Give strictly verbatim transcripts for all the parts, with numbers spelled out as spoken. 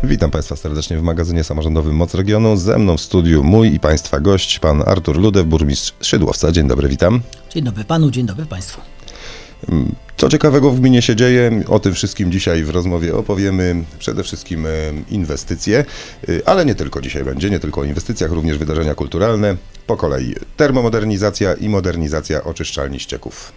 Witam Państwa serdecznie w magazynie samorządowym Moc Regionu. Ze mną w studiu mój i Państwa gość, pan Artur Ludew, burmistrz Szydłowca. Dzień dobry, witam. Dzień dobry panu, dzień dobry państwu. Co ciekawego w gminie się dzieje? O tym wszystkim dzisiaj w rozmowie opowiemy. Przede wszystkim inwestycje, ale nie tylko dzisiaj będzie, nie tylko o inwestycjach, również wydarzenia kulturalne. Po kolei termomodernizacja i modernizacja oczyszczalni ścieków.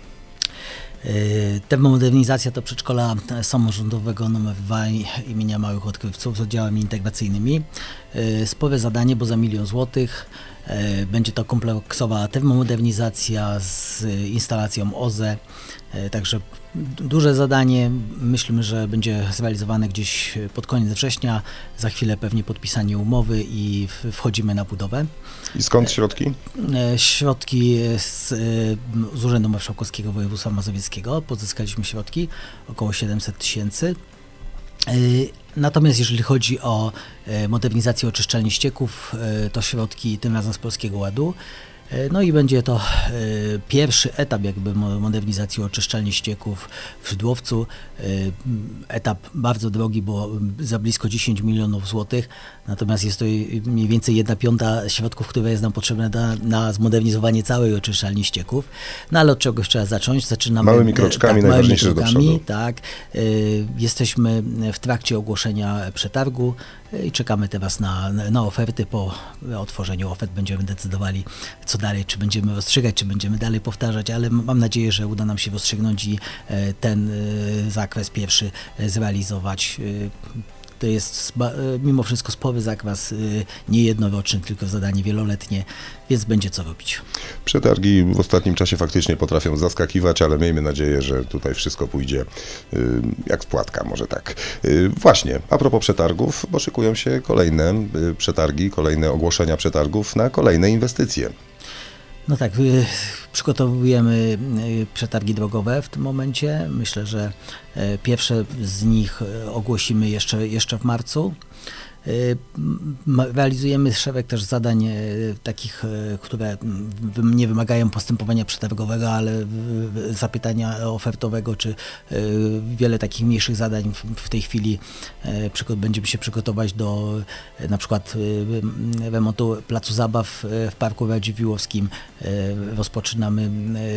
Termomodernizacja to przedszkola samorządowego numer dwa imienia Małych Odkrywców z oddziałami integracyjnymi. Spore zadanie, bo za milion złotych. Będzie to kompleksowa termomodernizacja z instalacją O Z E. Także duże zadanie. Myślimy, że będzie zrealizowane gdzieś pod koniec września. Za chwilę pewnie podpisanie umowy i wchodzimy na budowę. I skąd środki? Środki z, z Urzędu Marszałkowskiego Województwa Mazowieckiego. Pozyskaliśmy środki, około siedemset tysięcy. Natomiast jeżeli chodzi o modernizację oczyszczalni ścieków, to środki tym razem z Polskiego Ładu. No i będzie to pierwszy etap jakby modernizacji oczyszczalni ścieków w Szydłowcu. Etap bardzo drogi, bo za blisko dziesięć milionów złotych, natomiast jest to mniej więcej jedna piąta środków, które jest nam potrzebne na, na zmodernizowanie całej oczyszczalni ścieków. No ale od czegoś trzeba zacząć. Zaczynamy małymi kroczkami, tak, najważniejsze małymi do przodu. Tak. Jesteśmy w trakcie ogłoszenia przetargu i czekamy teraz na, na oferty. Po otworzeniu ofert będziemy decydowali, co dalej, czy będziemy rozstrzygać, czy będziemy dalej powtarzać, ale mam nadzieję, że uda nam się rozstrzygnąć i ten zakres pierwszy zrealizować. To jest mimo wszystko spory zakres, nie jednoroczny, tylko zadanie wieloletnie, więc będzie co robić. Przetargi w ostatnim czasie faktycznie potrafią zaskakiwać, ale miejmy nadzieję, że tutaj wszystko pójdzie jak spłatka, może tak. Właśnie, a propos przetargów, bo szykują się kolejne przetargi, kolejne ogłoszenia przetargów na kolejne inwestycje. No tak, przygotowujemy przetargi drogowe w tym momencie. Myślę, że pierwsze z nich ogłosimy jeszcze, jeszcze w marcu. Realizujemy szereg też zadań takich, które nie wymagają postępowania przetargowego, ale zapytania ofertowego, czy wiele takich mniejszych zadań w tej chwili. Będziemy się przygotować do na przykład remontu placu zabaw w Parku Radziwiłłowskim. Rozpoczynamy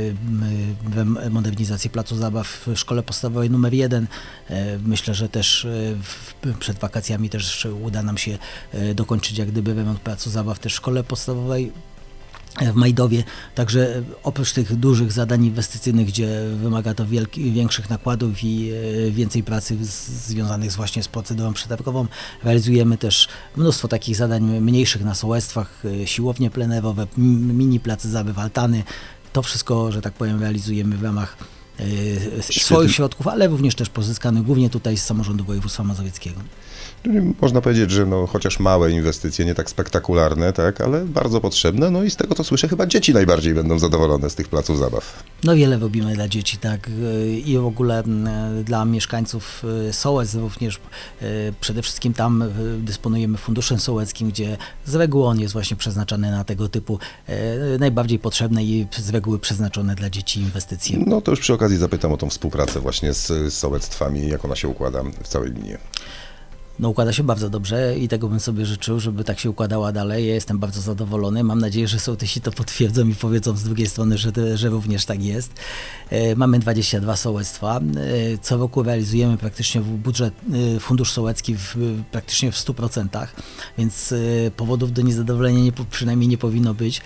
modernizację placu zabaw w szkole podstawowej numer jeden. Myślę, że też przed wakacjami też uda nam się dokończyć jak gdyby remont placu zabaw też w szkole podstawowej w Majdowie. Także oprócz tych dużych zadań inwestycyjnych, gdzie wymaga to wielki, większych nakładów i więcej pracy z, związanych z właśnie z procedurą przetargową, realizujemy też mnóstwo takich zadań mniejszych na sołectwach, siłownie plenerowe, mini place zabaw, altany. To wszystko, że tak powiem, realizujemy w ramach Świetnie. swoich środków, ale również też pozyskanych głównie tutaj z samorządu województwa mazowieckiego. Można powiedzieć, że no, chociaż małe inwestycje, nie tak spektakularne, tak, ale bardzo potrzebne, no i z tego co słyszę, chyba dzieci najbardziej będą zadowolone z tych placów zabaw. No wiele robimy dla dzieci, tak, i w ogóle dla mieszkańców Sołec również, przede wszystkim tam dysponujemy funduszem sołeckim, gdzie z reguły on jest właśnie przeznaczony na tego typu najbardziej potrzebne i z reguły przeznaczone dla dzieci inwestycje. No to już przy okazji zapytam o tą współpracę właśnie z sołectwami, jak ona się układa w całej gminie. No układa się bardzo dobrze i tego bym sobie życzył, żeby tak się układała dalej. Ja jestem bardzo zadowolony. Mam nadzieję, że sołtysi to potwierdzą i powiedzą z drugiej strony, że, że również tak jest. Mamy dwadzieścia dwa sołectwa. Co roku realizujemy praktycznie budżet, fundusz sołecki w, praktycznie w stu procentach, więc powodów do niezadowolenia nie, przynajmniej nie powinno być.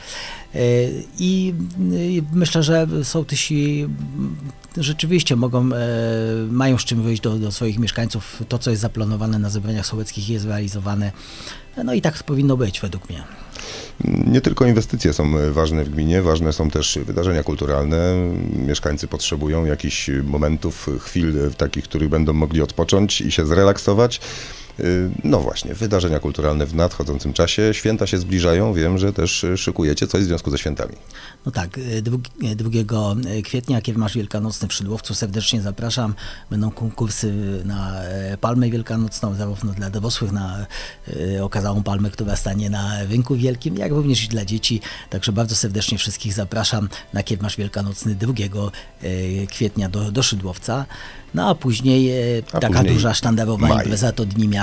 I myślę, że sołtysi rzeczywiście mogą, mają z czym wyjść do, do swoich mieszkańców. To, co jest zaplanowane na zebraniach sołeckich, jest realizowane. No i tak powinno być według mnie. Nie tylko inwestycje są ważne w gminie, ważne są też wydarzenia kulturalne. Mieszkańcy potrzebują jakichś momentów, chwil takich, w których będą mogli odpocząć i się zrelaksować. No właśnie, wydarzenia kulturalne w nadchodzącym czasie. Święta się zbliżają, wiem, że też szykujecie coś w związku ze świętami. No tak, drugiego kwietnia Kiełmasz Wielkanocny w Szydłowcu, serdecznie zapraszam. Będą konkursy na palmę wielkanocną, zarówno dla dorosłych, na okazałą palmę, która stanie na rynku wielkim, jak również i dla dzieci. Także bardzo serdecznie wszystkich zapraszam na Kiełmasz Wielkanocny drugiego kwietnia do, do Szydłowca. No a później a taka później duża sztandarowa maj. impreza to Dni Miasta.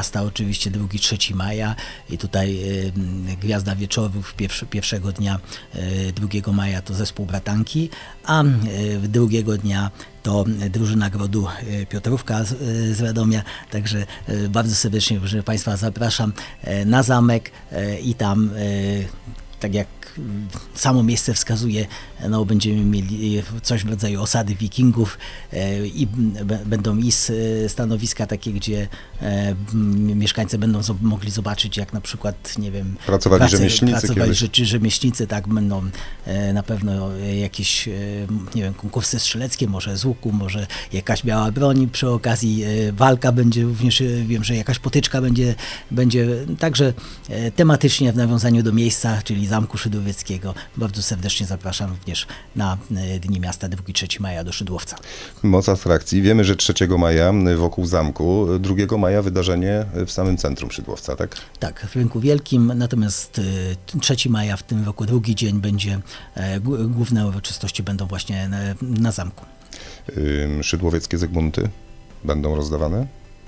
miasta oczywiście drugiego trzeciego maja i tutaj y, Gwiazda Wieczorów pierwszy, pierwszego dnia y, drugiego maja to zespół Bratanki, a y, drugiego dnia to drużyna Grodu y, Piotrówka z, y, z Radomia, także y, bardzo serdecznie proszę Państwa zapraszam y, na zamek y, i tam y, tak jak samo miejsce wskazuje, no, będziemy mieli coś w rodzaju osady wikingów e, i b, będą i stanowiska takie, gdzie e, mieszkańcy będą zob- mogli zobaczyć, jak na przykład, nie wiem, Pracowali pracy, rzemieślnicy pracowali kiedyś. rzeczy, rzemieślnicy, tak, będą e, na pewno jakieś, e, nie wiem, konkursy strzeleckie, może z łuku, może jakaś biała broń, przy okazji e, walka będzie również, e, wiem, że jakaś potyczka będzie, będzie także e, tematycznie w nawiązaniu do miejsca, czyli Zamku Szydłowieckiego. Bardzo serdecznie zapraszam również na Dni Miasta drugiego trzeciego maja do Szydłowca. Moc atrakcji. Wiemy, że trzeciego maja wokół zamku, drugiego maja wydarzenie w samym centrum Szydłowca, tak? Tak, w Rynku Wielkim, natomiast trzeciego maja w tym roku, drugi dzień będzie, główne uroczystości będą właśnie na, na zamku. Szydłowieckie Zygmunty będą rozdawane?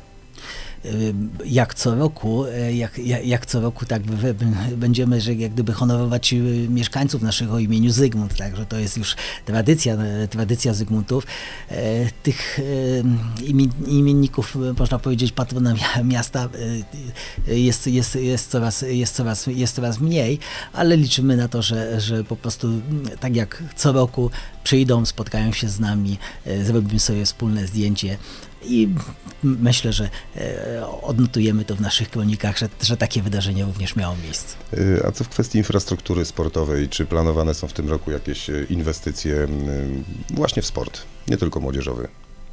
Jak co roku, jak, jak, jak co roku tak wy, będziemy, że jak gdyby honorować mieszkańców naszego imieniu Zygmunt, także to jest już tradycja, tradycja Zygmuntów. Tych imienników, można powiedzieć, patrona miasta jest, jest, jest, coraz, jest, coraz, jest coraz mniej, ale liczymy na to, że, że po prostu tak jak co roku przyjdą, spotkają się z nami, zrobimy sobie wspólne zdjęcie. I myślę, że odnotujemy to w naszych kronikach, że, że takie wydarzenie również miało miejsce. A co w kwestii infrastruktury sportowej? Czy planowane są w tym roku jakieś inwestycje właśnie w sport, nie tylko młodzieżowy?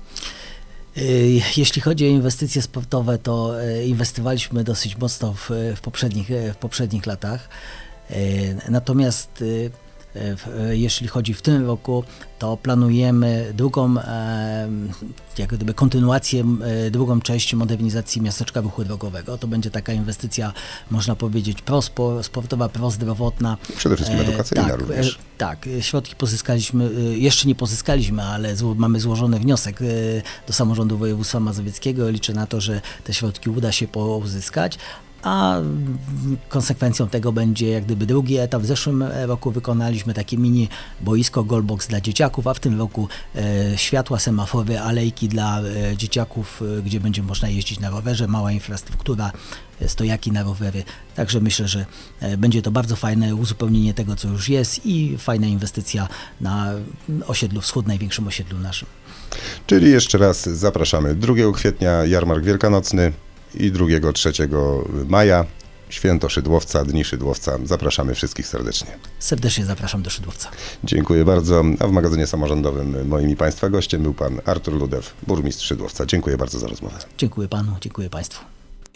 Jeśli chodzi o inwestycje sportowe, to inwestowaliśmy dosyć mocno w, w, poprzednich, w poprzednich latach. Natomiast jeśli chodzi w tym roku, to planujemy drugą, jak gdyby kontynuację, drugą część modernizacji miasteczka ruchu drogowego. To będzie taka inwestycja, można powiedzieć, prosportowa, prozdrowotna. Przede wszystkim edukacyjna tak, również. Tak, środki pozyskaliśmy, jeszcze nie pozyskaliśmy, ale zło, mamy złożony wniosek do samorządu województwa mazowieckiego. Liczę na to, że te środki uda się pozyskać. A konsekwencją tego będzie jak gdyby drugi etap. W zeszłym roku wykonaliśmy takie mini boisko Goalbox dla dzieciaków, a w tym roku e, światła, semafory, alejki dla e, dzieciaków, e, gdzie będzie można jeździć na rowerze, mała infrastruktura, e, stojaki na rowery. Także myślę, że e, będzie to bardzo fajne uzupełnienie tego, co już jest i fajna inwestycja na osiedlu Wschód, największym osiedlu naszym. Czyli jeszcze raz zapraszamy. drugiego kwietnia jarmark wielkanocny i drugiego trzeciego maja święto Szydłowca, Dni Szydłowca. Zapraszamy wszystkich serdecznie. Serdecznie zapraszam do Szydłowca. Dziękuję bardzo. A w magazynie samorządowym moim i Państwa gościem był pan Artur Ludew, burmistrz Szydłowca. Dziękuję bardzo za rozmowę. Dziękuję panu, dziękuję państwu.